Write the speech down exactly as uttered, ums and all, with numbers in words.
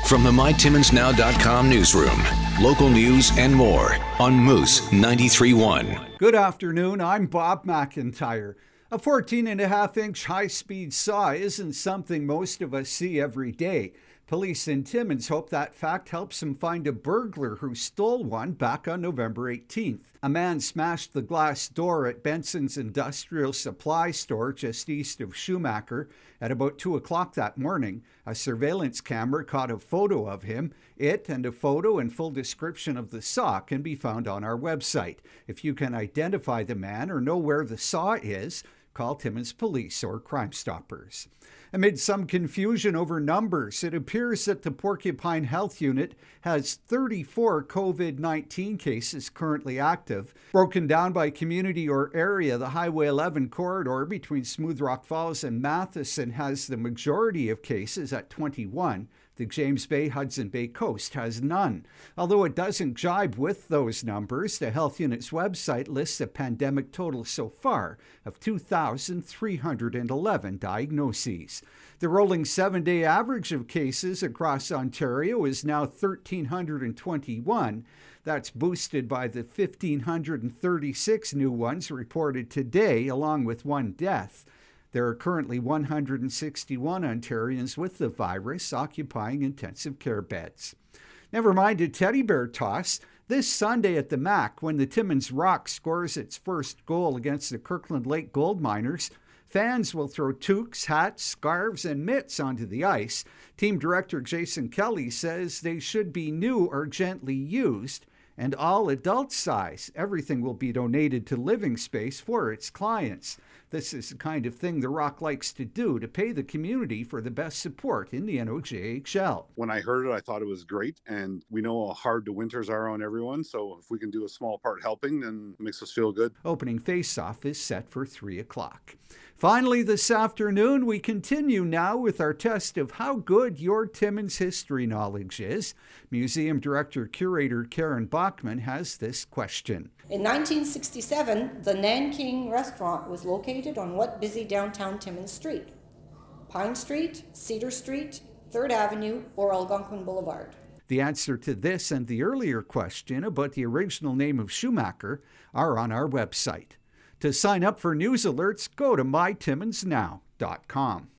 From the my timmins now dot com newsroom, local news and more on Moose ninety-three point one. Good afternoon, I'm Bob McIntyre. A fourteen and a half inch high-speed saw isn't something most of us see every day. Police in Timmins hope that fact helps them find a burglar who stole one back on November eighteenth. A man smashed the glass door at Benson's Industrial Supply Store just east of Schumacher at about two o'clock that morning. A surveillance camera caught a photo of him. It and a photo and full description of the saw can be found on our website. If you can identify the man or know where the saw is, call Timmins Police or Crime Stoppers. Amid some confusion over numbers, it appears that the Porcupine Health Unit has thirty-four COVID nineteen cases currently active. Broken down by community or area, the Highway eleven corridor between Smooth Rock Falls and Matheson has the majority of cases at twenty-one. The James Bay Hudson Bay Coast has none. Although it doesn't jibe with those numbers, the Health Unit's website lists a pandemic total so far of two thousand three hundred eleven diagnoses. The rolling seven-day average of cases across Ontario is now one thousand three hundred twenty-one. That's boosted by the one thousand five hundred thirty-six new ones reported today, along with one death. There are currently one hundred sixty-one Ontarians with the virus occupying intensive care beds. Never mind a teddy bear toss. This Sunday at the Mac, when the Timmins Rock scores its first goal against the Kirkland Lake Gold Miners, fans will throw toques, hats, scarves, and mitts onto the ice. Team director Jason Kelly says they should be new or gently used and all adult size. Everything will be donated to Living Space for its clients. This is the kind of thing the Rock likes to do to pay the community for the best support in the N O J H L. When I heard it, I thought it was great, and we know how hard the winters are on everyone, so if we can do a small part helping, then it makes us feel good. Opening face-off is set for three o'clock. Finally, this afternoon, we continue now with our test of how good your Timmins history knowledge is. Museum Director-Curator Karen Bachman has this question. In nineteen sixty-seven, the Nanking restaurant was located on what busy downtown Timmins street? Pine Street, Cedar Street, third Avenue, or Algonquin Boulevard? The answer to this and the earlier question about the original name of Schumacher are on our website. To sign up for news alerts, go to my timmins now dot com.